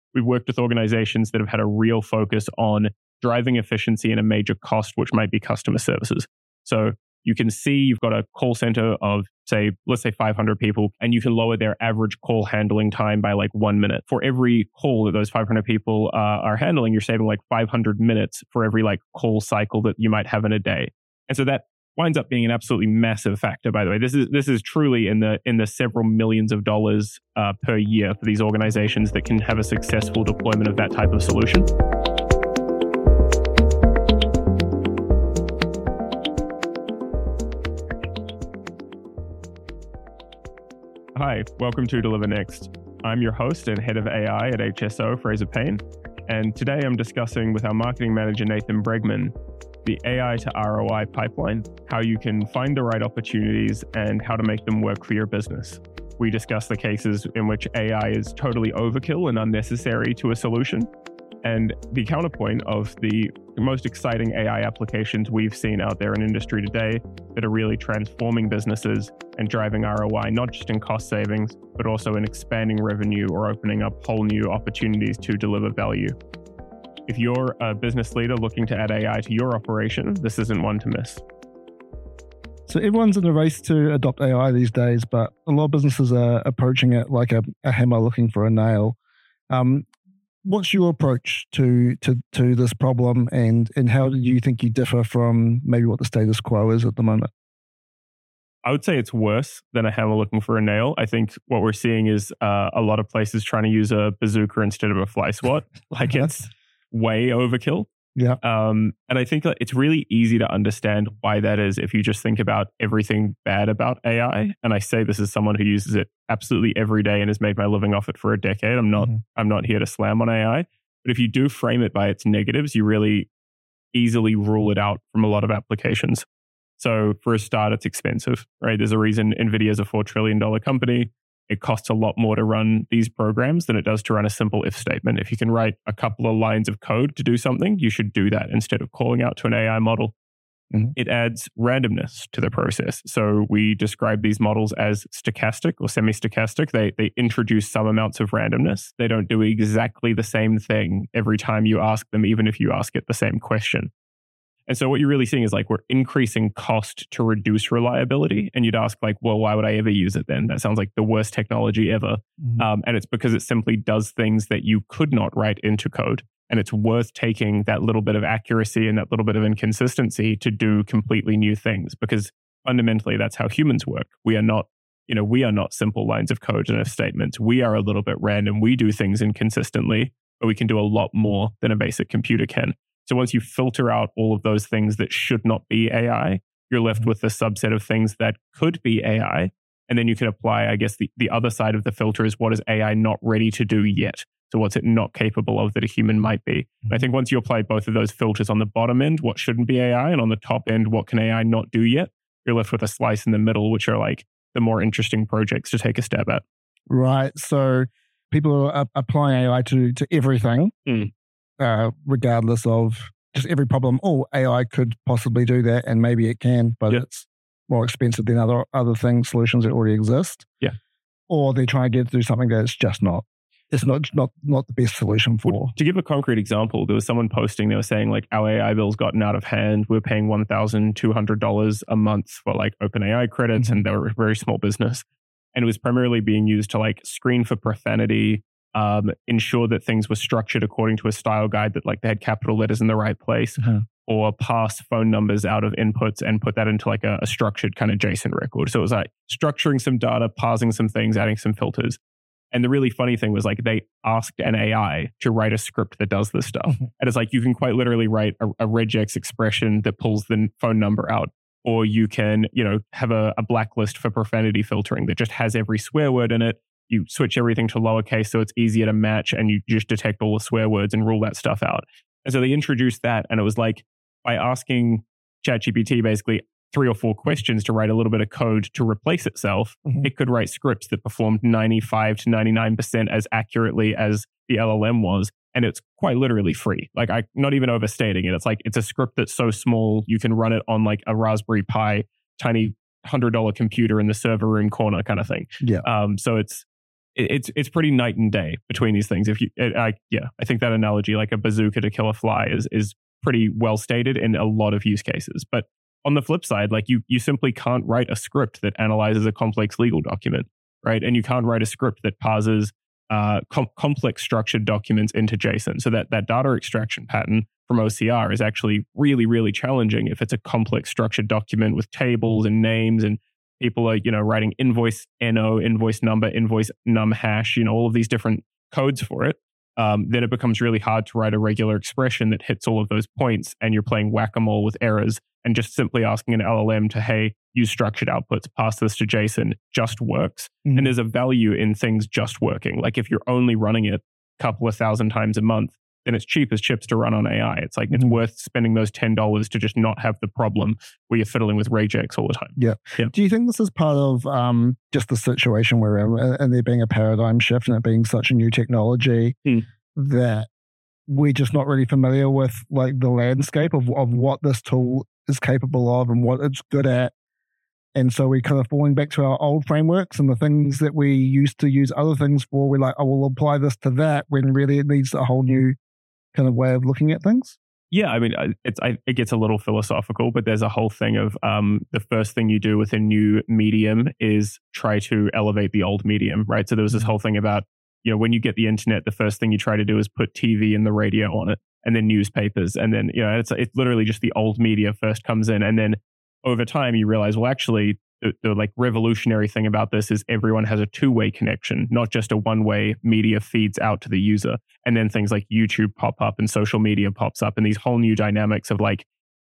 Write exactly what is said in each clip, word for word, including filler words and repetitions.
we've worked with organizations that have had a real focus on driving efficiency in a major cost, which might be customer services. So you can see you've got a call center of, say, let's say five hundred people, and you can lower their average call handling time by like one minute. For every call that those five hundred people uh, are handling, you're saving like five hundred minutes for every like call cycle that you might have in a day. And so that winds up being an absolutely massive factor, by the way. This is this is truly in the in the several millions of dollars uh, per year for these organizations that can have a successful deployment of that type of solution. Hi, welcome to Deliver Next. I'm your host and head of A I at H S O, Fraser Payne, and today I'm discussing with our marketing manager, Nathan Bregman, the A I to R O I pipeline, how you can find the right opportunities and how to make them work for your business. We discuss the cases in which A I is totally overkill and unnecessary to a solution, and the counterpoint of the most exciting A I applications we've seen out there in industry today that are really transforming businesses and driving R O I, not just in cost savings, but also in expanding revenue or opening up whole new opportunities to deliver value. If you're a business leader looking to add A I to your operation, this isn't one to miss. So everyone's in a race to adopt A I these days, but a lot of businesses are approaching it like a, a hammer looking for a nail. Um, what's your approach to, to to this problem, and, and how do you think you differ from maybe what the status quo is at the moment? I would say it's worse than a hammer looking for a nail. I think what we're seeing is uh, a lot of places trying to use a bazooka instead of a fly swat. Like it's way overkill. Yeah. Um, and I think that it's really easy to understand why that is if you just think about everything bad about A I. And I say this as someone who uses it absolutely every day and has made my living off it for a decade. I'm not, mm-hmm. I'm not here to slam on A I. But if you do frame it by its negatives, you really easily rule it out from a lot of applications. So for a start, it's expensive, right? There's a reason NVIDIA is a four trillion dollars company. It costs a lot more to run these programs than it does to run a simple if statement. If you can write a couple of lines of code to do something, you should do that instead of calling out to an A I model. Mm-hmm. It adds randomness to the process. So we describe these models as stochastic or semi-stochastic. They, they introduce some amounts of randomness. They don't do exactly the same thing every time you ask them, even if you ask it the same question. And so what you're really seeing is like we're increasing cost to reduce reliability. And you'd ask like, well, why would I ever use it then? That sounds like the worst technology ever. Mm-hmm. Um, and it's because it simply does things that you could not write into code. And it's worth taking that little bit of accuracy and that little bit of inconsistency to do completely new things, because fundamentally that's how humans work. We are not, you know, we are not simple lines of code and if statements. We are a little bit random. We do things inconsistently, but we can do a lot more than a basic computer can. So once you filter out all of those things that should not be A I, you're left with a subset of things that could be A I. And then you can apply, I guess, the, the other side of the filter is what is A I not ready to do yet? So what's it not capable of that a human might be? Mm-hmm. I think once you apply both of those filters on the bottom end, what shouldn't be A I, and on the top end, what can A I not do yet? You're left with a slice in the middle, which are like the more interesting projects to take a stab at. Right. So people are applying A I to, to everything. Mm. Uh, regardless of just every problem. Oh, A I could possibly do that, and maybe it can, but yep. it's more expensive than other other things, solutions that already exist. Yeah. Or they're trying to get to do something that's just not, it's not not not the best solution for. Well, to give a concrete example, there was someone posting, they were saying like, our A I bill's gotten out of hand. We're paying one thousand two hundred dollars a month for like OpenAI credits, mm-hmm. and they were a very small business. And it was primarily being used to like screen for profanity, Um, ensure that things were structured according to a style guide, that like they had capital letters in the right place, mm-hmm. or pass phone numbers out of inputs and put that into like a, a structured kind of JSON record. So it was like structuring some data, parsing some things, adding some filters. And the really funny thing was like they asked an A I to write a script that does this stuff. Mm-hmm. And it's like you can quite literally write a, a regex expression that pulls the phone number out. Or you can, you know, have a, a blacklist for profanity filtering that just has every swear word in it. You switch everything to lowercase so it's easier to match, and you just detect all the swear words and rule that stuff out. And so they introduced that, and it was like by asking ChatGPT basically three or four questions to write a little bit of code to replace itself, mm-hmm. it could write scripts that performed ninety-five to ninety-nine percent as accurately as the L L M was. And it's quite literally free. Like I'm not even overstating it. It's like it's a script that's so small you can run it on like a Raspberry Pi, tiny one hundred dollars computer in the server room corner kind of thing. Yeah. Um. So it's it, it's it's pretty night and day between these things. If you, it, I, yeah, I think that analogy, like a bazooka to kill a fly, is is pretty well stated in a lot of use cases. But on the flip side, like you you simply can't write a script that analyzes a complex legal document, right? And you can't write a script that parses uh, com- complex structured documents into JSON. So that that data extraction pattern from O C R is actually really, really challenging if it's a complex structured document with tables and names, and people are, you know, writing invoice N O, invoice number, invoice num hash, you know, all of these different codes for it. Um, then it becomes really hard to write a regular expression that hits all of those points, and you're playing whack-a-mole with errors. And just simply asking an L L M to, hey, use structured outputs, pass this to JSON, just works. Mm-hmm. And there's a value in things just working. Like if you're only running it a couple of thousand times a month, then it's cheap as chips to run on A I. It's like, mm-hmm. it's worth spending those ten dollars to just not have the problem where you're fiddling with regex all the time. Yeah. yeah. Do you think this is part of um, just the situation we're in, and there being a paradigm shift and it being such a new technology hmm. that we're just not really familiar with like the landscape of, of what this tool is capable of and what it's good at? And so we're kind of falling back to our old frameworks and the things that we used to use other things for. We're like, oh, we'll apply this to that, when really it needs a whole new kind of way of looking at things. Yeah, I mean, it's I, it gets a little philosophical, but there's a whole thing of um, the first thing you do with a new medium is try to elevate the old medium, right? So there was this whole thing about, you know, when you get the internet, the first thing you try to do is put T V and the radio on it, and then newspapers, and then, you know, it's it's literally just the old media first comes in, and then over time you realize, well, actually, the, the like revolutionary thing about this is everyone has a two-way connection, not just a one-way media feeds out to the user. And then things like YouTube pop up and social media pops up, and these whole new dynamics of like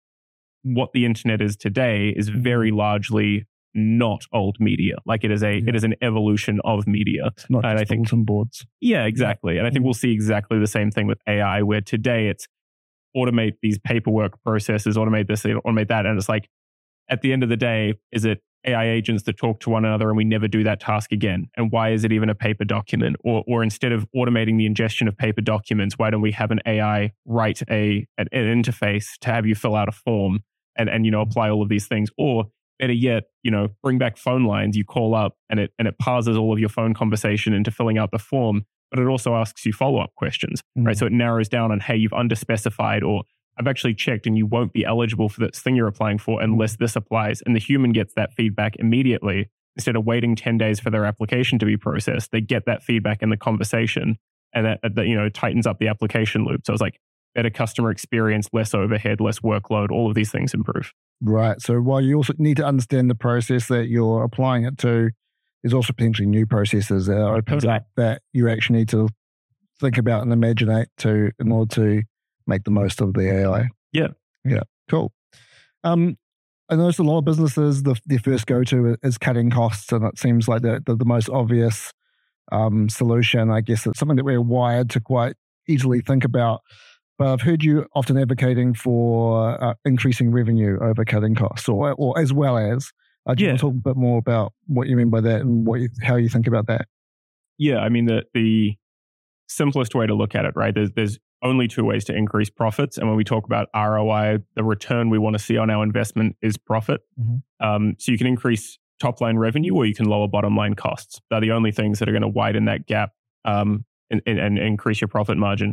what the internet is today is very largely not old media. Like it is a yeah. it is an evolution of media. It's not and just I think bulletin boards. Yeah, exactly. And I think we'll see exactly the same thing with A I, where today it's automate these paperwork processes, automate this, automate that, and it's like, at the end of the day, is it A I agents that talk to one another and we never do that task again? And why is it even a paper document? Or or instead of automating the ingestion of paper documents, why don't we have an A I write a an, an interface to have you fill out a form and, and you know, apply all of these things? Or better yet, you know, bring back phone lines, you call up and it and it parses all of your phone conversation into filling out the form, but it also asks you follow-up questions, mm-hmm. right? So it narrows down on, hey, you've underspecified, or I've actually checked and you won't be eligible for this thing you're applying for unless this applies. And the human gets that feedback immediately. Instead of waiting ten days for their application to be processed, they get that feedback in the conversation, and that, that you know, tightens up the application loop. So it's like better customer experience, less overhead, less workload, all of these things improve. Right. So while you also need to understand the process that you're applying it to, there's also potentially new processes that are opens up that you actually need to think about and imaginate to in order to make the most of the A I. Yeah. Yeah. Cool. Um, I noticed a lot of businesses, the, their first go-to is cutting costs, and it seems like the, the, the most obvious um, solution. I guess it's something that we're wired to quite easily think about. But I've heard you often advocating for uh, increasing revenue over cutting costs, or or as well as. Uh, do you yeah. want to talk a bit more about what you mean by that and what you, how you think about that? Yeah, I mean, the the simplest way to look at it, right? There's there's only two ways to increase profits, and when we talk about R O I, the return we want to see on our investment is profit. Mm-hmm. Um, so you can increase top line revenue, or you can lower bottom line costs. They're the only things that are going to widen that gap um, and, and, and increase your profit margin.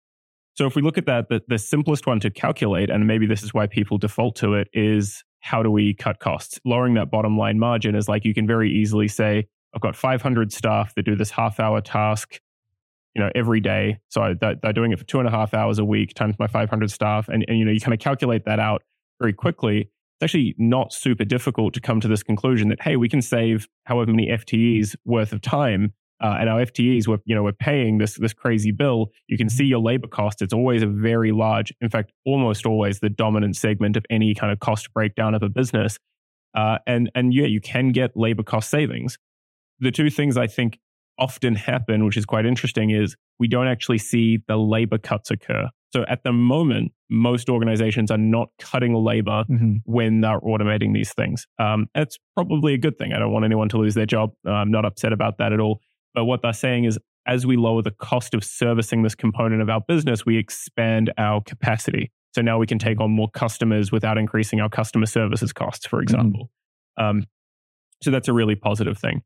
So if we look at that, the, the simplest one to calculate, and maybe this is why people default to it, is how do we cut costs? Lowering that bottom line margin is like, you can very easily say, I've got five hundred staff that do this half hour task, you know, every day. So they're, they're doing it for two and a half hours a week times my five hundred staff. And, and, you know, you kind of calculate that out very quickly. It's actually not super difficult to come to this conclusion that, hey, we can save however many F T Es worth of time. Uh, and our F T Es, we're, you know, we're paying this this crazy bill. You can see your labor cost. It's always a very large, in fact, almost always the dominant segment of any kind of cost breakdown of a business. Uh, and and yeah, you can get labor cost savings. The two things I think often happen, which is quite interesting, is we don't actually see the labor cuts occur. So at the moment, most organizations are not cutting labor mm-hmm. when they're automating these things. Um, that's probably a good thing. I don't want anyone to lose their job. I'm not upset about that at all. But what they're saying is, as we lower the cost of servicing this component of our business, we expand our capacity. So now we can take on more customers without increasing our customer services costs, for example. Mm-hmm. Um, so that's a really positive thing.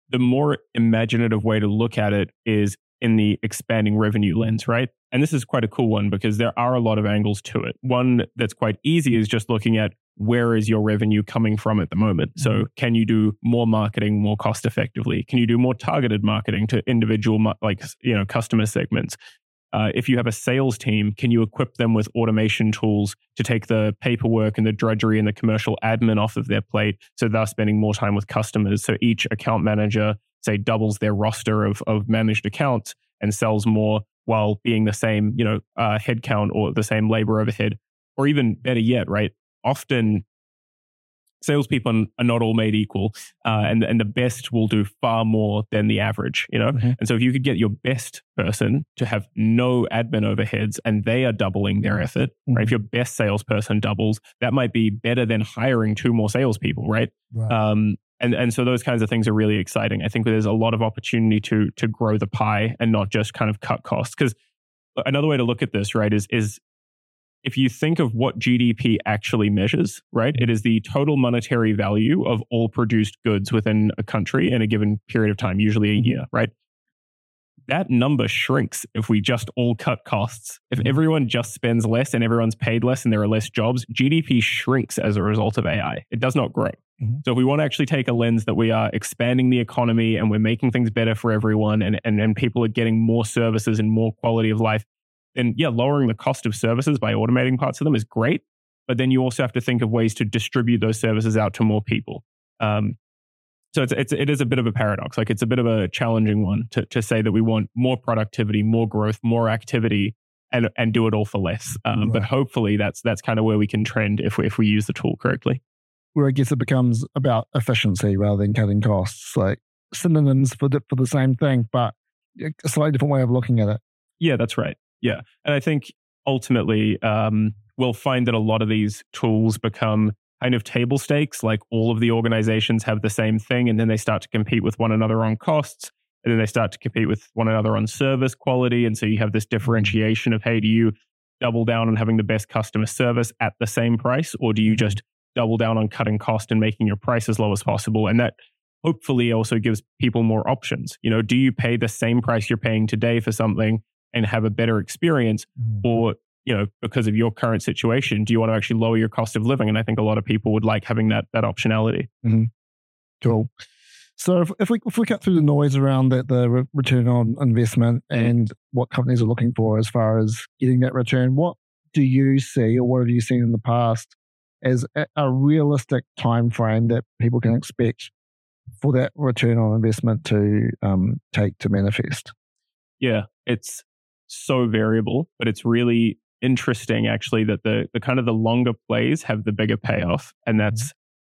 the more imaginative way to look at it is in the expanding revenue lens, right? And this is quite a cool one because there are a lot of angles to it. One that's quite easy is just looking at where is your revenue coming from at the moment. So can you do more marketing more cost effectively? Can you do more targeted marketing to individual like you know customer segments? Uh, if you have a sales team, can you equip them with automation tools to take the paperwork and the drudgery and the commercial admin off of their plate so they're spending more time with customers? So each account manager, say, doubles their roster of, of managed accounts and sells more while being the same, you know, uh, headcount or the same labor overhead. Or even better yet, right? Often salespeople are not all made equal, uh, and and the best will do far more than the average, you know. Mm-hmm. And so if you could get your best person to have no admin overheads and they are doubling their effort, mm-hmm. right? If your best salesperson doubles, that might be better than hiring two more salespeople, right? Right. Um, and and so those kinds of things are really exciting. I think there's a lot of opportunity to to grow the pie and not just kind of cut costs. Because another way to look at this, right, is is if you think of what G D P actually measures, right, it is the total monetary value of all produced goods within a country in a given period of time, usually a year, right? That number shrinks if we just all cut costs. If everyone just spends less and everyone's paid less and there are less jobs, G D P shrinks as a result of A I. It does not grow. Mm-hmm. So if we want to actually take a lens that we are expanding the economy and we're making things better for everyone and, and, and people are getting more services and more quality of life, then yeah, lowering the cost of services by automating parts of them is great. But then you also have to think of ways to distribute those services out to more people. Um, so it's, it's, it is a bit of a paradox. Like it's a bit of a challenging one to, to say that we want more productivity, more growth, more activity, and and do it all for less. Um, right. But hopefully that's that's kind of where we can trend if we, if we use the tool correctly. Where I guess it becomes about efficiency rather than cutting costs, like synonyms for the, for the same thing, but a slightly different way of looking at it. Yeah, that's right. Yeah. And I think ultimately um, we'll find that a lot of these tools become kind of table stakes, like all of the organizations have the same thing, and then they start to compete with one another on costs, and then they start to compete with one another on service quality. And so you have this differentiation of, hey, do you double down on having the best customer service at the same price, or do you just double down on cutting cost and making your price as low as possible? And that hopefully also gives people more options. You know, do you pay the same price you're paying today for something and have a better experience, mm. or, you know, because of your current situation, do you want to actually lower your cost of living? And I think a lot of people would like having that that optionality. Mm-hmm. Cool. So if, if we if we cut through the noise around the, the re- return on investment and what companies are looking for as far as getting that return, what do you see, or what have you seen in the past as a, a realistic time frame that people can expect for that return on investment to um, take to manifest? Yeah, it's so variable, but it's really interesting actually that the the kind of the longer plays have the bigger payoff, and that's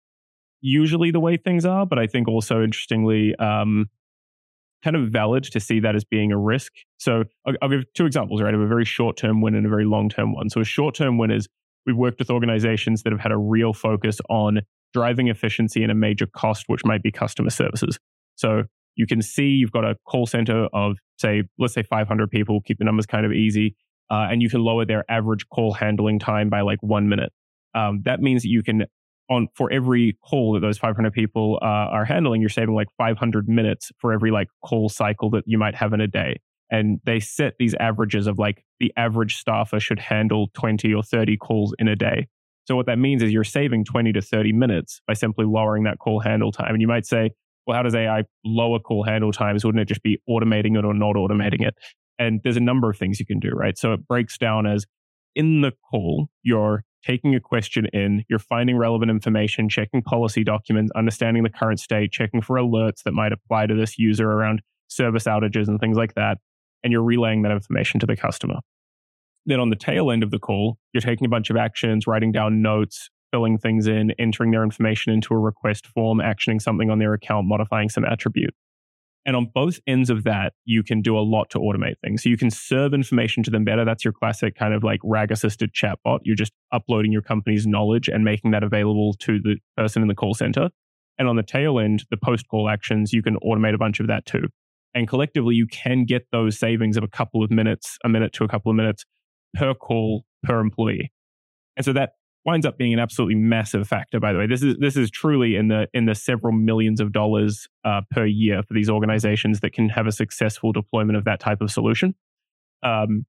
usually the way things are. But I think also interestingly, um, kind of valid to see that as being a risk. So I'll, I'll give two examples, right, of a very short term win and a very long term one. So a short term win is we've worked with organizations that have had a real focus on driving efficiency and a major cost, which might be customer services. So you can see you've got a call center of, say, let's say five hundred people, keep the numbers kind of easy, uh, and you can lower their average call handling time by like one minute. Um, that means that you can, on for every call that those five hundred people uh, are handling, you're saving like five hundred minutes for every like call cycle that you might have in a day. And they set these averages of like the average staffer should handle twenty or thirty calls in a day. So what that means is you're saving twenty to thirty minutes by simply lowering that call handle time. And you might say, well, how does A I lower call handle times? Wouldn't it just be automating it or not automating it? And there's a number of things you can do, right? So it breaks down as in the call, you're taking a question in, you're finding relevant information, checking policy documents, understanding the current state, checking for alerts that might apply to this user around service outages and things like that. And you're relaying that information to the customer. Then on the tail end of the call, you're taking a bunch of actions, writing down notes, filling things in, entering their information into a request form, actioning something on their account, modifying some attribute. And on both ends of that, you can do a lot to automate things. So you can serve information to them better. That's your classic kind of like RAG-assisted chatbot. You're just uploading your company's knowledge and making that available to the person in the call center. And on the tail end, the post-call actions, you can automate a bunch of that too. And collectively, you can get those savings of a couple of minutes, a minute to a couple of minutes per call per employee. And so that winds up being an absolutely massive factor, by the way. This is this is truly in the in the several millions of dollars uh, per year for these organizations that can have a successful deployment of that type of solution. Um,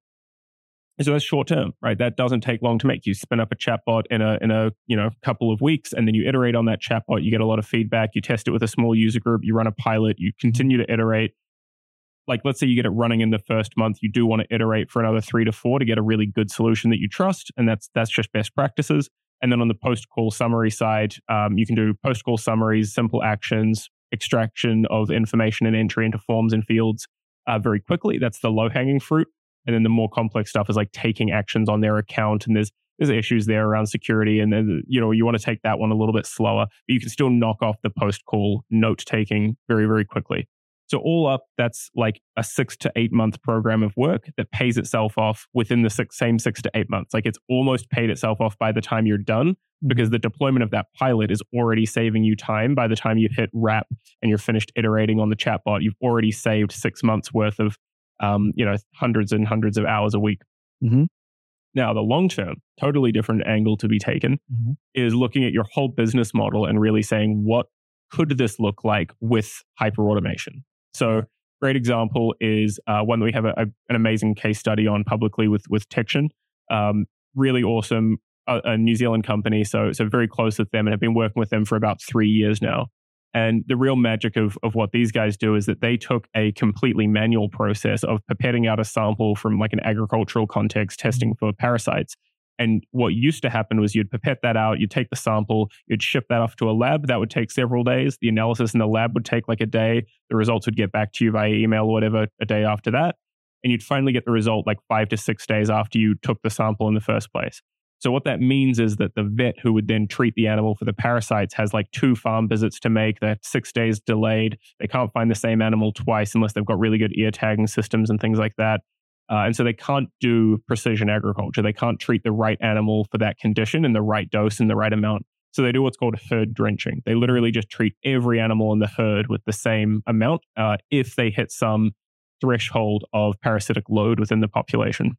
so that's short term, right? That doesn't take long to make. You spin up a chatbot in a in a you know couple of weeks, and then you iterate on that chatbot. You get a lot of feedback. You test it with a small user group. You run a pilot. You continue to iterate. Like, let's say you get it running in the first month, you do want to iterate for another three to four to get a really good solution that you trust. And that's that's just best practices. And then on the post-call summary side, um, you can do post-call summaries, simple actions, extraction of information and entry into forms and fields uh, very quickly. That's the low-hanging fruit. And then the more complex stuff is like taking actions on their account. And there's there's issues there around security. And then, you know, you want to take that one a little bit slower, but you can still knock off the post-call note-taking very, very quickly. So all up, that's like a six to eight month program of work that pays itself off within the six, same six to eight months. Like, it's almost paid itself off by the time you're done, because the deployment of that pilot is already saving you time. By the time you hit wrap and you're finished iterating on the chatbot, you've already saved six months worth of, um, you know, hundreds and hundreds of hours a week. Mm-hmm. Now, the long term, totally different angle to be taken mm-hmm. is looking at your whole business model and really saying, what could this look like with hyperautomation? So, great example is uh, one that we have a, a, an amazing case study on publicly with with Tection. Um, really awesome, a, a New Zealand company. So, so very close with them, and have been working with them for about three years now. And the real magic of of what these guys do is that they took a completely manual process of pipetting out a sample from like an agricultural context, testing for parasites. And what used to happen was you'd pipette that out, you'd take the sample, you'd ship that off to a lab. That would take several days. The analysis in the lab would take like a day. The results would get back to you via email or whatever a day after that. And you'd finally get the result like five to six days after you took the sample in the first place. So what that means is that the vet who would then treat the animal for the parasites has like two farm visits to make. They're six days delayed. They can't find the same animal twice unless they've got really good ear tagging systems and things like that. Uh, and so they can't do precision agriculture. They can't treat the right animal for that condition in the right dose and the right amount. So they do what's called herd drenching. They literally just treat every animal in the herd with the same amount uh, if they hit some threshold of parasitic load within the population.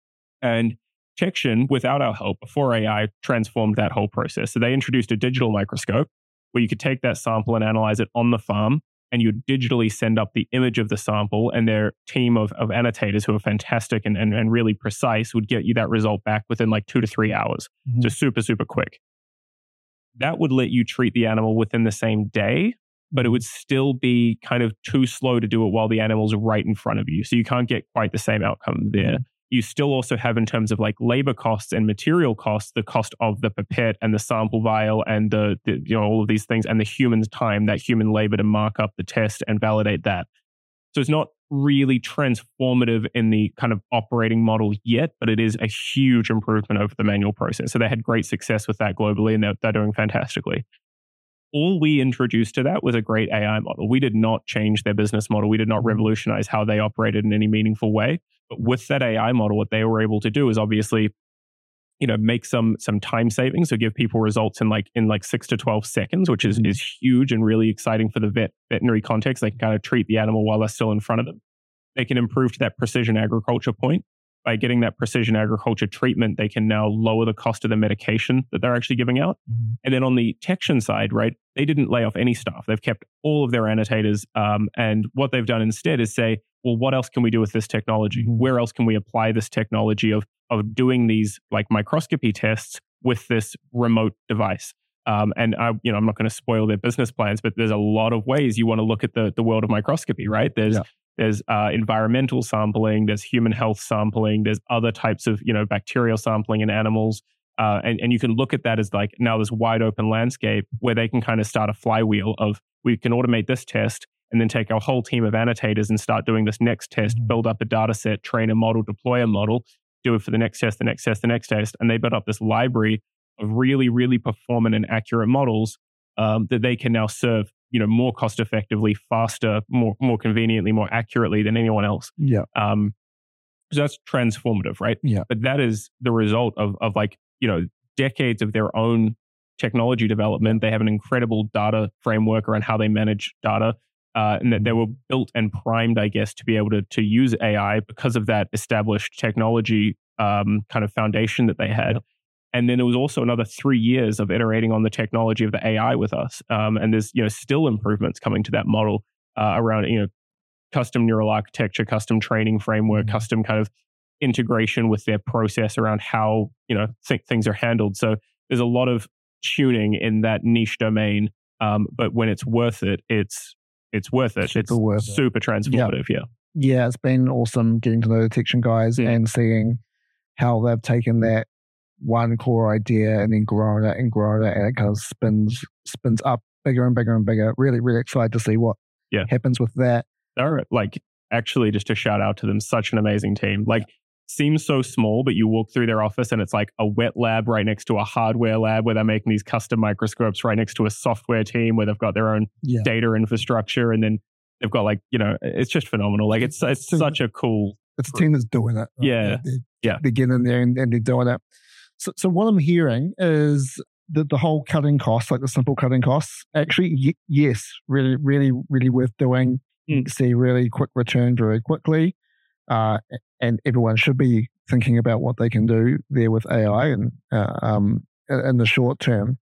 And Tection, without our help, before A I, transformed that whole process. So they introduced a digital microscope where you could take that sample and analyze it on the farm, and you digitally send up the image of the sample, and their team of, of annotators who are fantastic and, and, and really precise would get you that result back within like two to three hours. Mm-hmm. So super, super quick. That would let you treat the animal within the same day, but it would still be kind of too slow to do it while the animal's right in front of you. So you can't get quite the same outcome there. Mm-hmm. You still also have, in terms of like labor costs and material costs, the cost of the pipette and the sample vial and the, the you know all of these things, and the human's time, that human labor to mark up the test and validate that. So it's not really transformative in the kind of operating model yet, but it is a huge improvement over the manual process. So they had great success with that globally, and they're, they're doing fantastically. All we introduced to that was a great A I model. We did not change their business model. We did not revolutionize how they operated in any meaningful way. But with that A I model, what they were able to do is obviously, you know, make some some time savings. So give people results in like in like six to twelve seconds, which is is huge and really exciting for the vet veterinary context. They can kind of treat the animal while they're still in front of them. They can improve to that precision agriculture point. By getting that precision agriculture treatment, they can now lower the cost of the medication that they're actually giving out. Mm-hmm. And then on the Tection side, right, they didn't lay off any staff. They've kept all of their annotators. Um, and what they've done instead is say, well, what else can we do with this technology? Mm-hmm. Where else can we apply this technology of, of doing these like microscopy tests with this remote device? Um, and I, you know, I'm not going to spoil their business plans, but there's a lot of ways you want to look at the, the world of microscopy, right? There's yeah. There's uh, environmental sampling, there's human health sampling, there's other types of, you know, bacterial sampling in animals. Uh, and, and you can look at that as like now this wide open landscape where they can kind of start a flywheel of, we can automate this test and then take our whole team of annotators and start doing this next test, mm-hmm. build up a data set, train a model, deploy a model, do it for the next test, the next test, the next test. And they build up this library of really, really performant and accurate models um, that they can now serve, you know, more cost effectively, faster, more more conveniently, more accurately than anyone else. Yeah. Um, so that's transformative, right? Yeah. But that is the result of of like, you know, decades of their own technology development. They have an incredible data framework around how they manage data. Uh, and that they were built and primed, I guess, to be able to to use A I because of that established technology um, kind of foundation that they had. Yep. And then there was also another three years of iterating on the technology of the A I with us. Um, and there's, you know, still improvements coming to that model uh, around, you know, custom neural architecture, custom training framework, mm-hmm. custom kind of integration with their process around how, you know, th- things are handled. So there's a lot of tuning in that niche domain. Um, but when it's worth it, it's it's worth it. Super it's worth super it. transformative. Yeah. yeah. Yeah, it's been awesome getting to know the detection guys yeah. and seeing how they've taken that one core idea and then grown it and grown it, and it kind of spins spins up bigger and bigger and bigger. Really, really excited to see what yeah. happens with that. They're like, actually, just to shout out to them, such an amazing team. Like, seems so small, but you walk through their office and it's like a wet lab right next to a hardware lab where they're making these custom microscopes right next to a software team where they've got their own yeah. data infrastructure, and then they've got like, you know, it's just phenomenal. Like it's it's it's such a cool. It's a team that's doing it. Right? Yeah, they're, yeah. They get in there and, and they're doing it. So, so what I'm hearing is that the whole cutting costs, like the simple cutting costs, actually, y- yes, really, really, really worth doing. You can see really quick return very quickly. Uh, and everyone should be thinking about what they can do there with A I and uh, um, in the short term.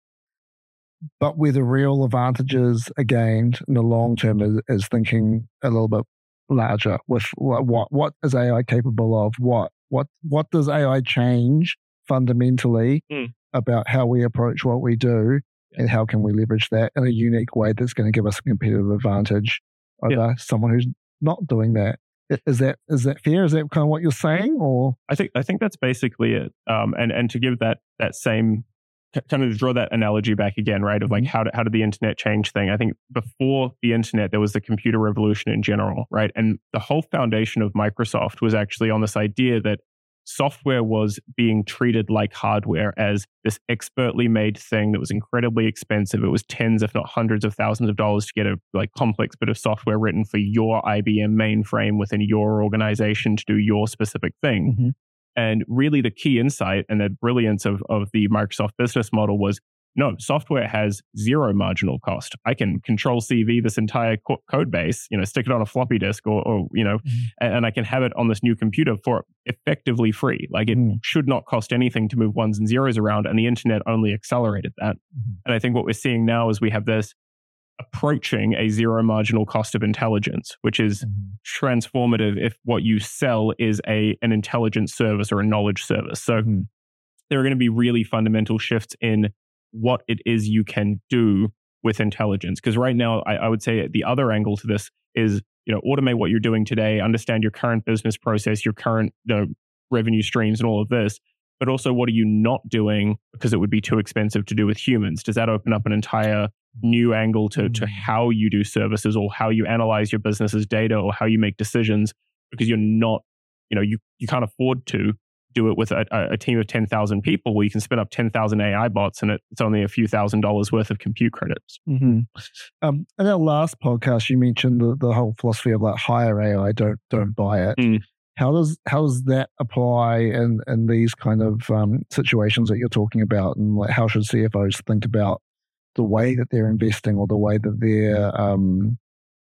But where the real advantages are gained in the long term is, is thinking a little bit larger with what, what what is A I capable of? What what what does A I change fundamentally mm. about how we approach what we do, and how can we leverage that in a unique way that's going to give us a competitive advantage over yeah. someone who's not doing that. Is that is that fair? Is that kind of what you're saying, or I think I think that's basically it. Um, and and to give that that same kind of draw that analogy back again, right? Of like how did, how did the internet change thing? I think before the internet, there was the computer revolution in general, right? And the whole foundation of Microsoft was actually on this idea that software was being treated like hardware, as this expertly made thing that was incredibly expensive. It was tens, if not hundreds of thousands of dollars to get a like complex bit of software written for your I B M mainframe within your organization to do your specific thing. Mm-hmm. And really the key insight and the brilliance of, of the Microsoft business model was, no, software has zero marginal cost. I can control C V this entire co- code base, you know, stick it on a floppy disk or, or you know, mm-hmm. and, and I can have it on this new computer for effectively free. Like it mm-hmm. should not cost anything to move ones and zeros around, and the internet only accelerated that. Mm-hmm. And I think what we're seeing now is we have this approaching a zero marginal cost of intelligence, which is mm-hmm. transformative if what you sell is a an intelligence service or a knowledge service. So mm-hmm. there are going to be really fundamental shifts in what it is you can do with intelligence. Because right now, I, I would say the other angle to this is, you know, automate what you're doing today, understand your current business process, your current you know, revenue streams and all of this, but also what are you not doing because it would be too expensive to do with humans? Does that open up an entire new angle to, to how you do services or how you analyze your business's data or how you make decisions, because you're not, you know, you, you can't afford to do it with a, a team of ten thousand people where you can spin up ten thousand A I bots and it, it's only a few thousand dollars worth of compute credits. Mm-hmm. Um, in our last podcast, you mentioned the, the whole philosophy of like hire A I, don't don't buy it. Mm. How does how does that apply in, in these kind of um, situations that you're talking about, and like how should C F Os think about the way that they're investing or the way that they're um,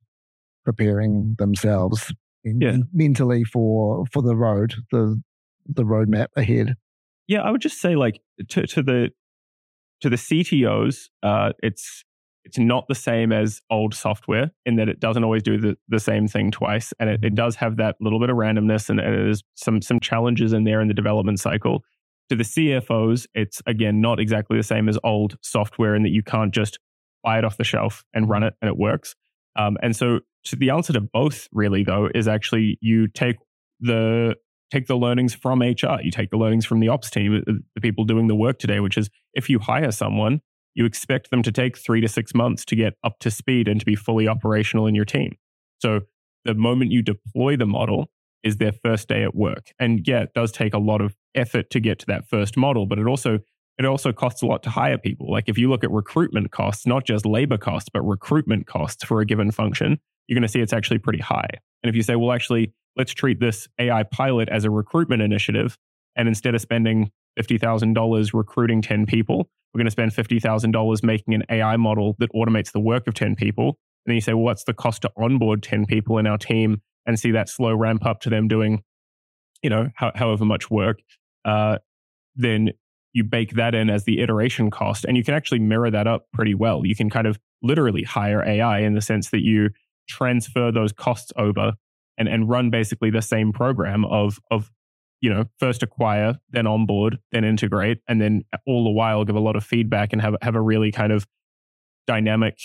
preparing themselves in, yeah. mentally for for the road, the the roadmap ahead? Yeah, I would just say like to, to the to the C T Os, uh, it's it's not the same as old software in that it doesn't always do the, the same thing twice, and it, it does have that little bit of randomness, and, and there's some some challenges in there in the development cycle. To the C F Os, it's again not exactly the same as old software in that you can't just buy it off the shelf and run it and it works. Um, and so, to the answer to both really though is actually you take the take the learnings from H R, you take the learnings from the ops team, the people doing the work today, which is if you hire someone, you expect them to take three to six months to get up to speed and to be fully operational in your team. So the moment you deploy the model is their first day at work. And yeah, it does take a lot of effort to get to that first model, but it also it also costs a lot to hire people. Like if you look at recruitment costs, not just labor costs, but recruitment costs for a given function, you're going to see it's actually pretty high. And if you say, well, actually, let's treat this A I pilot as a recruitment initiative, and instead of spending fifty thousand dollars recruiting ten people, we're going to spend fifty thousand dollars making an A I model that automates the work of ten people. And then you say, well, what's the cost to onboard ten people in our team and see that slow ramp up to them doing, you know, ho- however much work, uh, then you bake that in as the iteration cost, and you can actually mirror that up pretty well. You can kind of literally hire A I in the sense that you transfer those costs over and, and run basically the same program of, of, you know, first acquire, then onboard, then integrate, and then all the while give a lot of feedback and have, have a really kind of dynamic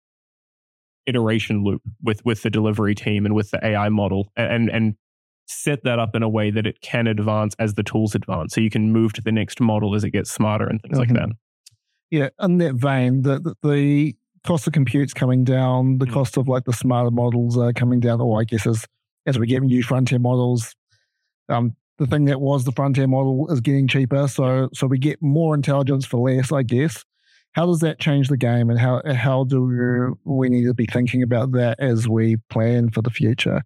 iteration loop with, with the delivery team and with the A I model, and, and set that up in a way that it can advance as the tools advance. So you can move to the next model as it gets smarter and things mm-hmm. like that. Yeah, in that vein, the, the, the cost of compute's coming down, the mm-hmm. cost of like the smarter models are coming down, or I guess as, as we get new frontier models, um, the thing that was the frontier model is getting cheaper. So so we get more intelligence for less, I guess. How does that change the game, and how how do we need to be thinking about that as we plan for the future?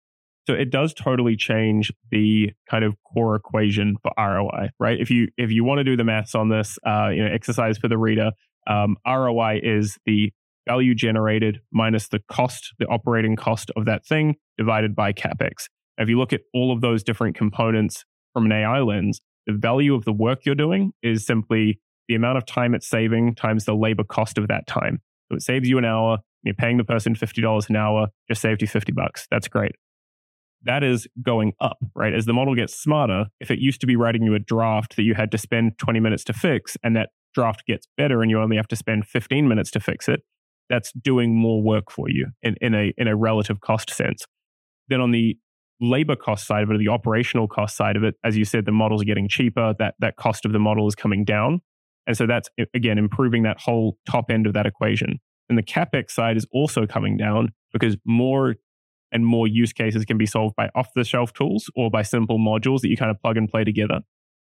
So it does totally change the kind of core equation for R O I, right? If you if you want to do the maths on this, uh, you know, exercise for the reader, um, R O I is the value generated minus the cost, the operating cost of that thing divided by CapEx. If you look at all of those different components from an A I lens, the value of the work you're doing is simply the amount of time it's saving times the labor cost of that time. So it saves you an hour, you're paying the person fifty dollars an hour, just saved you fifty bucks. That's great. That is going up, right? As the model gets smarter, if it used to be writing you a draft that you had to spend twenty minutes to fix, and that draft gets better and you only have to spend fifteen minutes to fix it, that's doing more work for you in, in a in a relative cost sense. Then on the labor cost side of it, or the operational cost side of it, as you said, the models are getting cheaper, that that cost of the model is coming down. And so that's, again, improving that whole top end of that equation. And the CapEx side is also coming down because more and more use cases can be solved by off-the-shelf tools or by simple modules that you kind of plug and play together.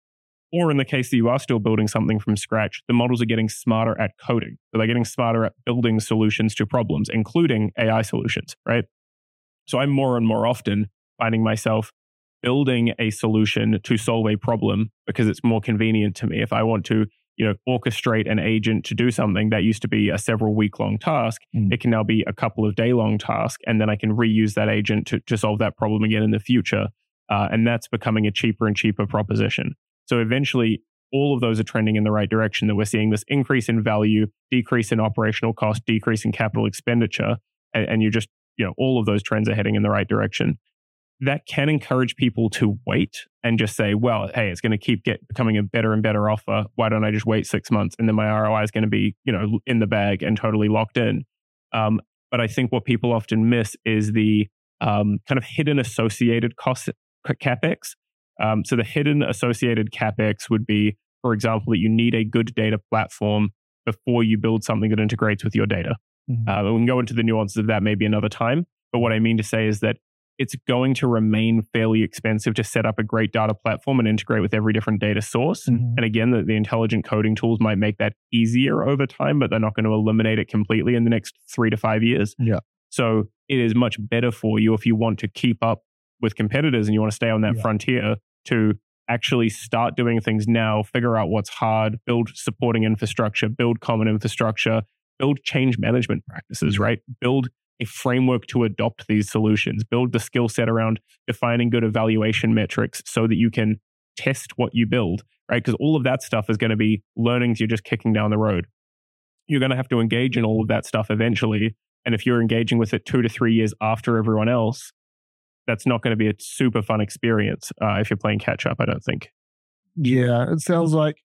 Or in the case that you are still building something from scratch, the models are getting smarter at coding. So they're getting smarter at building solutions to problems, including A I solutions, right? So I'm more and more often finding myself building a solution to solve a problem because it's more convenient to me. If I want to, you know, orchestrate an agent to do something that used to be a several week long task, mm. it can now be a couple of day long task, and then I can reuse that agent to, to solve that problem again in the future. Uh, and that's becoming a cheaper and cheaper proposition. So eventually, all of those are trending in the right direction, that we're seeing this increase in value, decrease in operational cost, decrease in capital expenditure, and, and you just, you know, all of those trends are heading in the right direction. That can encourage people to wait and just say, well, hey, it's going to keep get, becoming a better and better offer. Why don't I just wait six months and then my R O I is going to be, you know, in the bag and totally locked in. Um, but I think what people often miss is the um, kind of hidden associated cost CapEx. Um, so the hidden associated CapEx would be, for example, that you need a good data platform before you build something that integrates with your data. Mm-hmm. Uh, we can go into the nuances of that maybe another time. But what I mean to say is that it's going to remain fairly expensive to set up a great data platform and integrate with every different data source. Mm-hmm. And again, the, the intelligent coding tools might make that easier over time, but they're not going to eliminate it completely in the next three to five years. Yeah. So it is much better for you if you want to keep up with competitors and you want to stay on that yeah. frontier to actually start doing things now, figure out what's hard, build supporting infrastructure, build common infrastructure, build change management practices, right? Build a framework to adopt these solutions, build the skill set around defining good evaluation metrics so that you can test what you build, right? Because all of that stuff is going to be learnings you're just kicking down the road. You're going to have to engage in all of that stuff eventually. And if you're engaging with it two to three years after everyone else, that's not going to be a super fun experience uh, if you're playing catch up, I don't think. Yeah, it sounds like,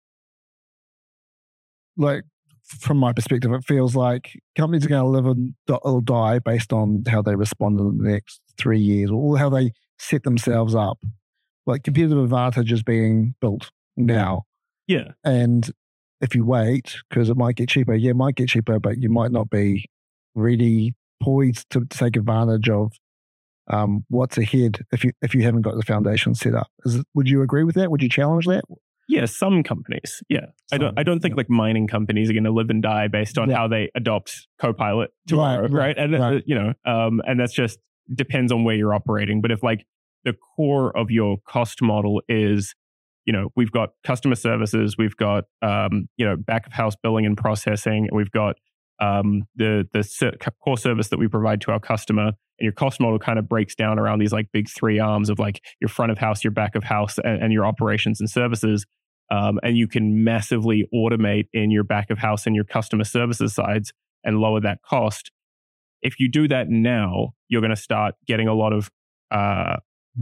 like, from my perspective, it feels like companies are going to live and or die based on how they respond in the next three years or how they set themselves up. Like competitive advantage is being built now. Yeah. And if you wait, because it might get cheaper, yeah, it might get cheaper, but you might not be really poised to take advantage of um, what's ahead if you if you haven't got the foundation set up. Is it, would you agree with that? Would you challenge that? Yeah, some companies. Yeah, some, I don't. I don't think yeah. like mining companies are going to live and die based on yeah. how they adopt Copilot tomorrow, right? right? And right. Uh, you know, um, and that's just depends on where you're operating. But if like the core of your cost model is, you know, we've got customer services, we've got um, you know, back of house billing and processing, and we've got um, the the core service that we provide to our customer, and your cost model kind of breaks down around these like big three arms of like your front of house, your back of house, and, and your operations and services. Um, and you can massively automate in your back of house and your customer services sides and lower that cost. If you do that now, you're going to start getting a lot of uh,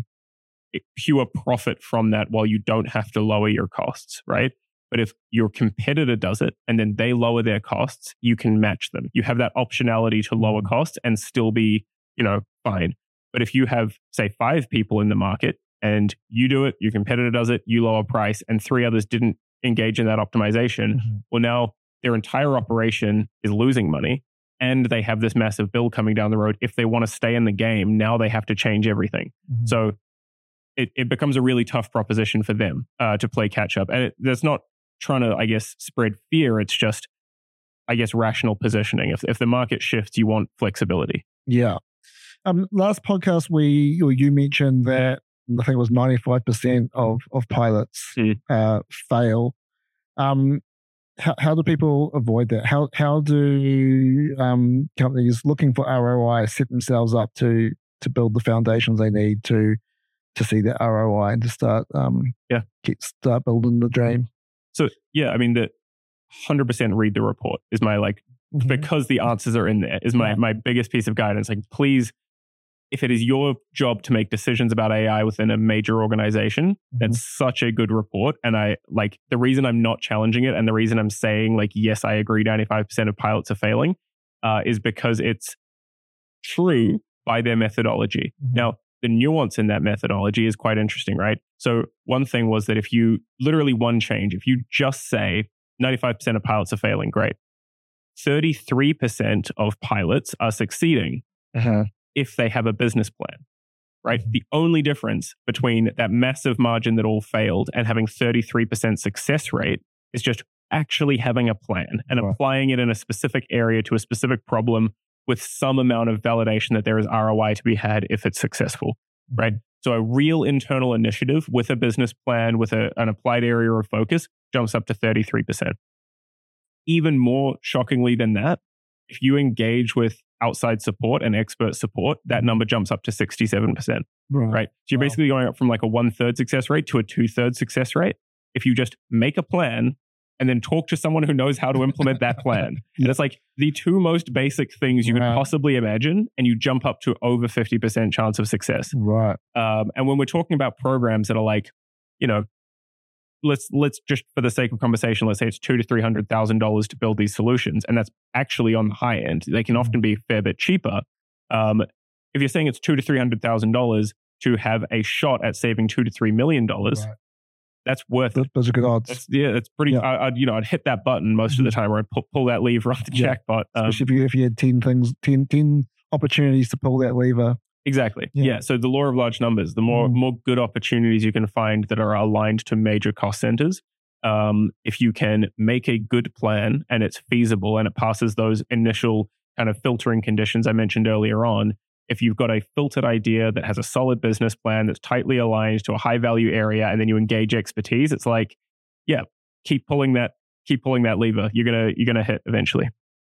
pure profit from that while you don't have to lower your costs, right? But if your competitor does it and then they lower their costs, you can match them. You have that optionality to lower costs and still be, you know, fine. But if you have, say, five people in the market and you do it, your competitor does it, you lower price, and three others didn't engage in that optimization, mm-hmm. well, now their entire operation is losing money and they have this massive bill coming down the road. If they want to stay in the game, now they have to change everything. Mm-hmm. So it, it becomes a really tough proposition for them uh, to play catch up. And it, that's not trying to, I guess, spread fear. It's just, I guess, rational positioning. If if the market shifts, you want flexibility. Yeah. Um, last podcast, we or you mentioned that I think it was ninety-five percent of of pilots mm. uh, fail. Um, how how do people avoid that? How how do um, companies looking for R O I set themselves up to to build the foundations they need to to see that R O I and to start um yeah get, start building the dream? So yeah, I mean the one hundred percent read the report is my like mm-hmm. because the answers are in there is my yeah. my biggest piece of guidance. Like, please, if it is your job to make decisions about A I within a major organization, mm-hmm. that's such a good report. And I like the reason I'm not challenging it and the reason I'm saying like, yes, I agree ninety-five percent of pilots are failing uh, is because it's true by their methodology. Mm-hmm. Now, the nuance in that methodology is quite interesting, right? So one thing was that if you literally one change, if you just say ninety-five percent of pilots are failing, great. thirty-three percent of pilots are succeeding. Uh-huh. If they have a business plan, right? Mm-hmm. The only difference between that massive margin that all failed and having thirty-three percent success rate is just actually having a plan and right. applying it in a specific area to a specific problem with some amount of validation that there is R O I to be had if it's successful, mm-hmm. right? So a real internal initiative with a business plan, with a, an applied area of focus, jumps up to thirty-three percent. Even more shockingly than that, if you engage with outside support and expert support, that number jumps up to sixty-seven percent, right? right? So you're wow. basically going up from like a one-third success rate to a two-third success rate. If you just make a plan and then talk to someone who knows how to implement that plan. yeah. And it's like the two most basic things you right. could possibly imagine, and you jump up to over fifty percent chance of success. Right. Um, and when we're talking about programs that are like, you know, let's let's just for the sake of conversation, let's say it's two to three hundred thousand dollars to build these solutions, and that's actually on the high end. They can often be a fair bit cheaper. Um, if you're saying it's two to three hundred thousand dollars to have a shot at saving two to three million dollars, right. that's worth that, it. Those are good odds. That's, yeah, that's pretty. Yeah. I, I'd you know I'd hit that button most mm-hmm. of the time, or I'd pull, pull that lever off the yeah. jackpot. Um, Especially if you if you had ten things, ten, ten opportunities to pull that lever. Exactly. Yeah. yeah. So the law of large numbers, the more, mm. more good opportunities you can find that are aligned to major cost centers, um, if you can make a good plan and it's feasible and it passes those initial kind of filtering conditions I mentioned earlier on, if you've got a filtered idea that has a solid business plan that's tightly aligned to a high value area, and then you engage expertise, it's like, yeah, keep pulling that, keep pulling that lever. You're gonna, you're gonna hit eventually.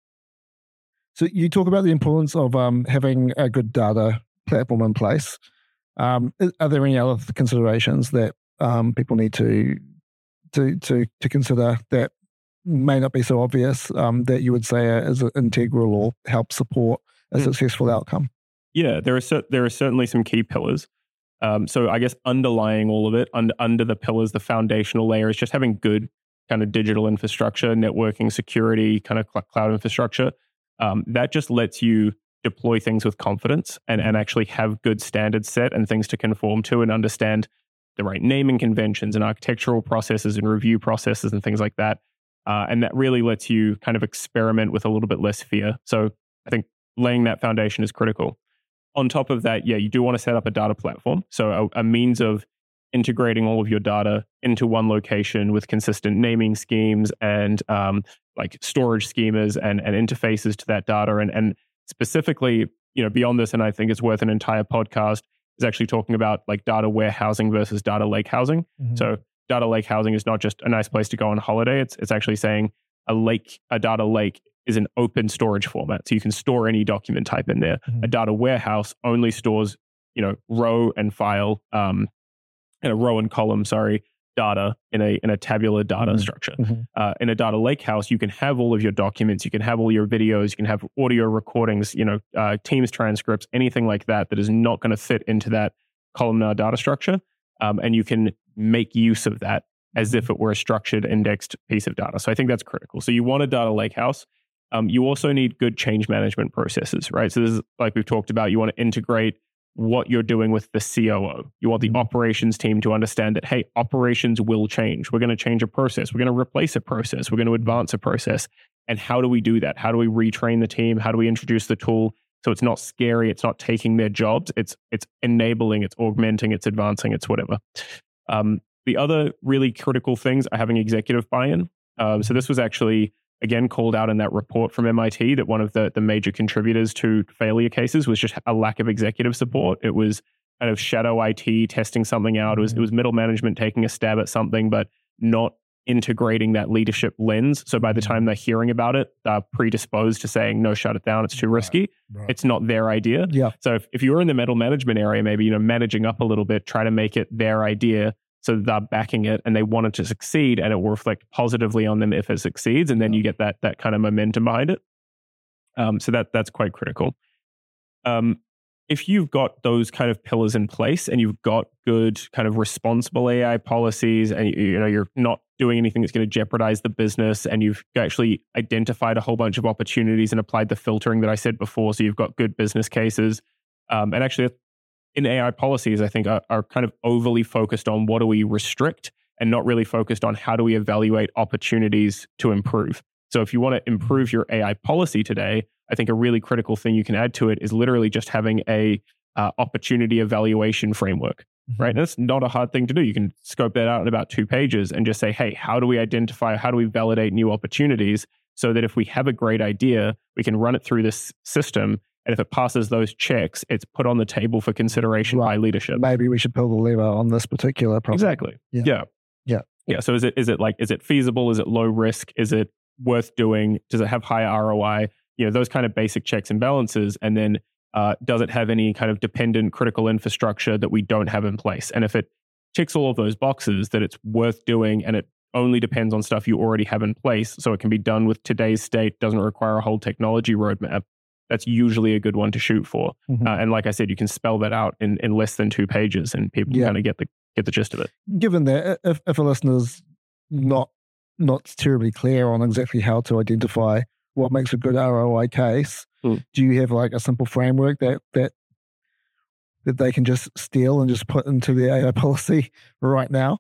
So you talk about the importance of um, having a good data platform in place. Um, are there any other considerations that um, people need to to to to consider that may not be so obvious um, that you would say is integral or help support a mm. successful outcome? Yeah, there are cer- there are certainly some key pillars. Um, so I guess underlying all of it, under under the pillars, the foundational layer is just having good kind of digital infrastructure, networking, security, kind of cl- cloud infrastructure. Um, that just lets you deploy things with confidence and, and actually have good standards set and things to conform to and understand the right naming conventions and architectural processes and review processes and things like that. Uh, and that really lets you kind of experiment with a little bit less fear. So I think laying that foundation is critical. On top of that, yeah, you do want to set up a data platform. So a, a means of integrating all of your data into one location with consistent naming schemes and um, like storage schemas and, and interfaces to that data. And, and specifically, you know, beyond this, and I think it's worth an entire podcast, is actually talking about like data warehousing versus data lake housing. Mm-hmm. So data lake housing is not just a nice place to go on holiday. It's it's actually saying a lake, a data lake is an open storage format. So you can store any document type in there. Mm-hmm. A data warehouse only stores, you know, row and file, um, and a row and column, sorry, data in a in a tabular data Mhm. structure. Mhm. Uh, in a data lakehouse, you can have all of your documents, you can have all your videos, you can have audio recordings, you know, uh, Teams transcripts, anything like that that is not going to fit into that columnar data structure, um, and you can make use of that as if it were a structured, indexed piece of data. So I think that's critical. So you want a data lakehouse. Um, you also need good change management processes, right? So this is like we've talked about. You want to integrate what you're doing with the C O O. You want the Mhm. operations team to understand that, hey, operations will change. We're going to change a process. We're going to replace a process. We're going to advance a process. And how do we do that? How do we retrain the team? How do we introduce the tool so it's not scary? It's not taking their jobs. It's it's enabling. It's augmenting. It's advancing. It's whatever. Um, the other really critical things are having executive buy-in. Um, so this was actually again called out in that report from M I T that one of the, the major contributors to failure cases was just a lack of executive support. It was kind of shadow I T testing something out. It was, it was middle management taking a stab at something, but not integrating that leadership lens. So by the time they're hearing about it, they're predisposed to saying, no, shut it down. It's too risky. Right. It's not their idea. Yeah. So if, if you're in the middle management area, maybe, you know, managing up a little bit, try to make it their idea. So they're backing it and they want it to succeed, and it will reflect positively on them if it succeeds. And then you get that that kind of momentum behind it. Um, so that that's quite critical. Um, if you've got those kind of pillars in place and you've got good kind of responsible A I policies, and you know you're not doing anything that's going to jeopardize the business, and you've actually identified a whole bunch of opportunities and applied the filtering that I said before, so you've got good business cases, um, and actually. In A I policies, I think, are, are kind of overly focused on what do we restrict and not really focused on how do we evaluate opportunities to improve. So if you want to improve your A I policy today, I think a really critical thing you can add to it is literally just having a uh, opportunity evaluation framework, Mm-hmm. right? And that's not a hard thing to do. You can scope that out in about two pages and just say, hey, how do we identify, how do we validate new opportunities so that if we have a great idea, we can run it through this system. And if it passes those checks, it's put on the table for consideration Right. by leadership. Maybe we should pull the lever on this particular problem. Exactly. Yeah. Yeah. Yeah. Yeah. So is it is it like is it feasible? Is it low risk? Is it worth doing? Does it have high R O I? You know, those kind of basic checks and balances. And then uh, does it have any kind of dependent critical infrastructure that we don't have in place? And if it ticks all of those boxes, that it's worth doing, and it only depends on stuff you already have in place, so it can be done with today's state, doesn't require a whole technology roadmap. That's usually a good one to shoot for. Mhm. Uh, and like I said, you can spell that out in, in less than two pages and people Yeah. kind of get the get the gist of it. Given that, if, if a listener's not not terribly clear on exactly how to identify what makes a good R O I case, Mm. do you have like a simple framework that that that they can just steal and just put into their A I policy right now?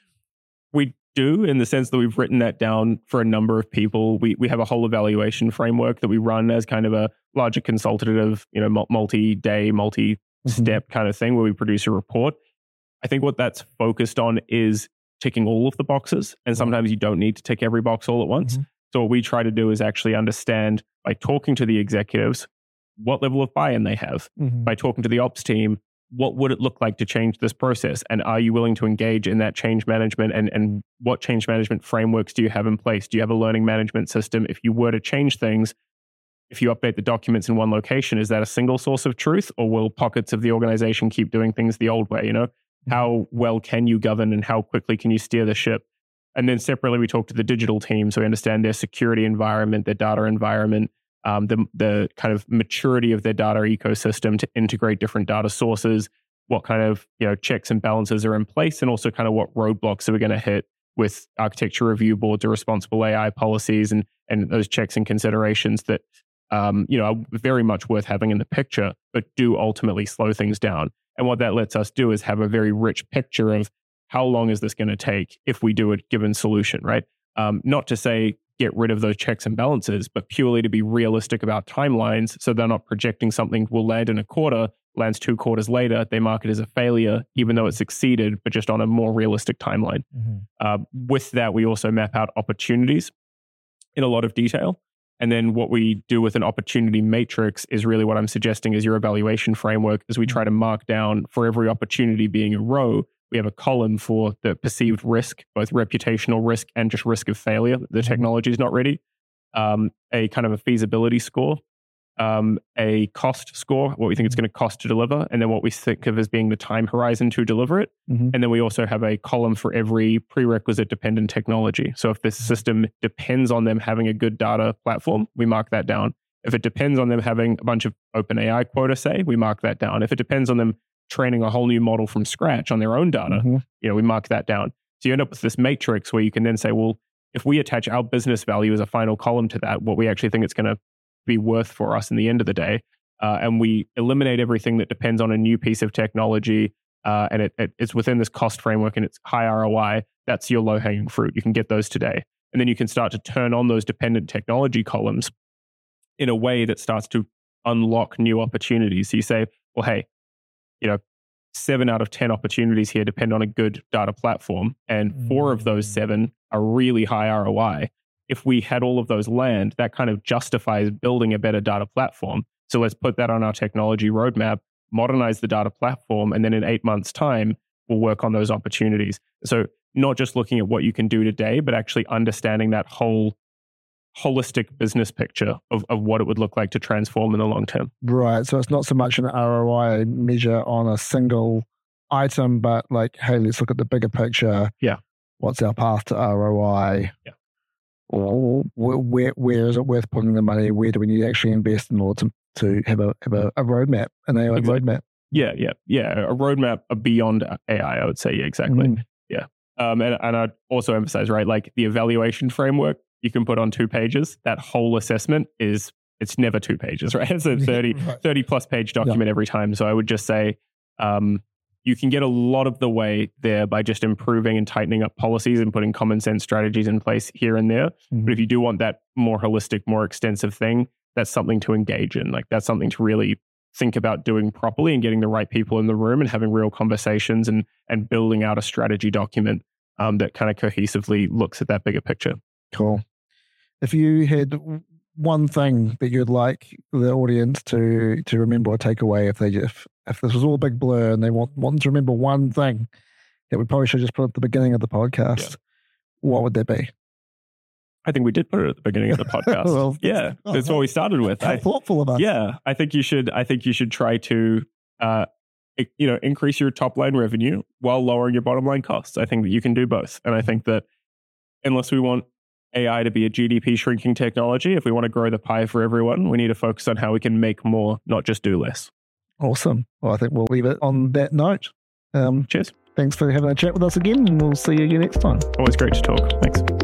We do, in the sense that we've written that down for a number of people. We we have a whole evaluation framework that we run as kind of a larger consultative, you know, mul- multi-day, multi-step kind of thing where we produce a report. I think what that's focused on is ticking all of the boxes. And sometimes you don't need to tick every box all at once. Mhm. So what we try to do is actually understand, by talking to the executives, what level of buy-in they have. Mhm. By talking to the ops team, what would it look like to change this process? And are you willing to engage in that change management? And, and what change management frameworks do you have in place? Do you have a learning management system? If you were to change things, if you update the documents in one location, is that a single source of truth, or will pockets of the organization keep doing things the old way? You know, how well can you govern and how quickly can you steer the ship? And then separately, we talk to the digital team, so we understand their security environment, their data environment, um, the the kind of maturity of their data ecosystem to integrate different data sources, what kind of you know checks and balances are in place, and also kind of what roadblocks are we going to hit with architecture review boards or responsible A I policies, and and those checks and considerations that um, you know are very much worth having in the picture, but do ultimately slow things down. And what that lets us do is have a very rich picture of how long is this going to take if we do a given solution, right? Um, not to say get rid of those checks and balances, but purely to be realistic about timelines, so they're not projecting something will land in a quarter, lands two quarters later, they mark it as a failure, even though it succeeded, but just on a more realistic timeline. Mm-hmm. Uh, with that, we also map out opportunities in a lot of detail. And then what we do with an opportunity matrix is really what I'm suggesting is your evaluation framework, as we try to mark down for every opportunity being a row, we have a column for the perceived risk, both reputational risk and just risk of failure. The technology is not ready. Um, a kind of a feasibility score, um, a cost score, what we think it's going to cost to deliver, and then what we think of as being the time horizon to deliver it. Mm-hmm. And then we also have a column for every prerequisite dependent technology. So if this system depends on them having a good data platform, we mark that down. If it depends on them having a bunch of OpenAI quota, say, we mark that down. If it depends on them training a whole new model from scratch on their own data, mm-hmm. you know, we mark that down. So you end up with this matrix where you can then say, well, if we attach our business value as a final column to that, what we actually think it's going to be worth for us in the end of the day, uh, and we eliminate everything that depends on a new piece of technology, uh, and it, it, it's within this cost framework and it's high R O I, that's your low-hanging fruit. You can get those today. And then you can start to turn on those dependent technology columns in a way that starts to unlock new opportunities. So you say, well, hey, you know, seven out of ten opportunities here depend on a good data platform, and four of those seven are really high R O I. If we had all of those land, that kind of justifies building a better data platform. So let's put that on our technology roadmap, modernize the data platform, and then in eight months' time, we'll work on those opportunities. So not just looking at what you can do today, but actually understanding that whole holistic business picture of, of what it would look like to transform in the long term. Right. So it's not so much an R O I measure on a single item, but like, hey, let's look at the bigger picture. Yeah. What's our path to R O I? Yeah. Or where where is it worth putting the money? Where do we need to actually invest in order to, to have a have a, a roadmap, an A I exactly. roadmap? Yeah, yeah, yeah. A roadmap beyond A I, I would say. Yeah, exactly. Mm. Yeah. Um, and, and I'd also emphasize, right, like the evaluation framework you can put on two pages. That whole assessment is, it's never two pages, right? It's a thirty, right. thirty plus page document yeah. every time. So I would just say, um, you can get a lot of the way there by just improving and tightening up policies and putting common sense strategies in place here and there. Mm-hmm. But if you do want that more holistic, more extensive thing, that's something to engage in. Like that's something to really think about doing properly and getting the right people in the room and having real conversations and and building out a strategy document um, that kind of cohesively looks at that bigger picture. Cool. If you had one thing that you'd like the audience to to remember or take away, if they if, if this was all a big blur and they want, want to remember one thing that we probably should just put at the beginning of the podcast, yeah. what would that be? I think we did put it at the beginning of the podcast. well, yeah, oh, that's what we started with. How thoughtful of us. Yeah, I think you should. I think you should try to, uh, you know, increase your top line revenue while lowering your bottom line costs. I think that you can do both, and I think that unless we want A I to be a G D P shrinking technology, if we want to grow the pie for everyone, we need to focus on how we can make more, not just do less. Awesome. Well, I think we'll leave it on that note. Um, Cheers. Thanks for having a chat with us again, and we'll see you again next time. Always great to talk. Thanks.